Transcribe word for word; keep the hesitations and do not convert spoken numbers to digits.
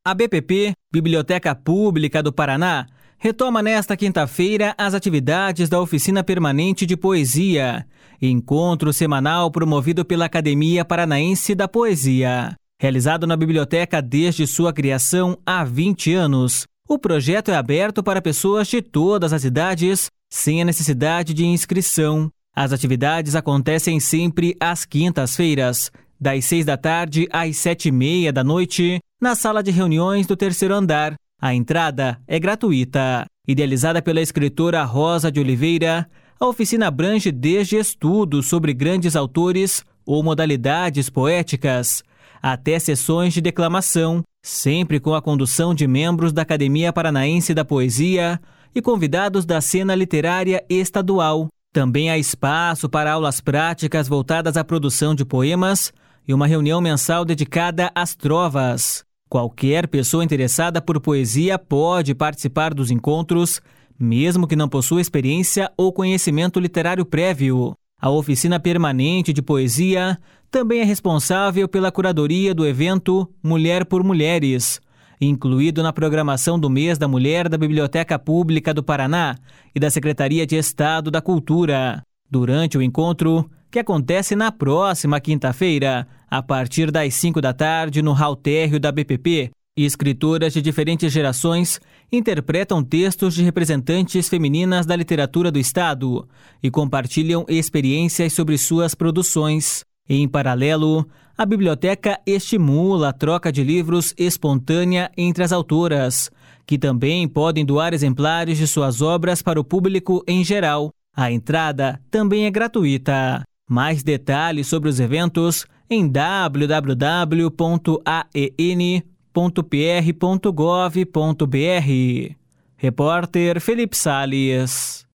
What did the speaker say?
A B P P, Biblioteca Pública do Paraná, retoma nesta quinta-feira as atividades da Oficina Permanente de Poesia, encontro semanal promovido pela Academia Paranaense da Poesia. Realizado na biblioteca desde sua criação há vinte anos, o projeto é aberto para pessoas de todas as idades, sem a necessidade de inscrição. As atividades acontecem sempre às quintas-feiras, das seis da tarde às sete e meia da noite, na sala de reuniões do terceiro andar. A entrada é gratuita. Idealizada pela escritora Rosa de Oliveira, a oficina abrange desde estudos sobre grandes autores ou modalidades poéticas, até sessões de declamação, sempre com a condução de membros da Academia Paranaense da Poesia e convidados da cena literária estadual. Também há espaço para aulas práticas voltadas à produção de poemas e uma reunião mensal dedicada às trovas. Qualquer pessoa interessada por poesia pode participar dos encontros, mesmo que não possua experiência ou conhecimento literário prévio. A Oficina Permanente de Poesia também é responsável pela curadoria do evento Mulher por Mulheres, incluído na programação do Mês da Mulher da Biblioteca Pública do Paraná e da Secretaria de Estado da Cultura. Durante o encontro, que acontece na próxima quinta-feira, a partir das cinco da tarde no hall térreo da B P P, escritoras de diferentes gerações interpretam textos de representantes femininas da literatura do Estado e compartilham experiências sobre suas produções. Em paralelo, a biblioteca estimula a troca de livros espontânea entre as autoras, que também podem doar exemplares de suas obras para o público em geral. A entrada também é gratuita. Mais detalhes sobre os eventos em w w w ponto a e n ponto p r ponto gov ponto b r. Repórter Felipe Salles.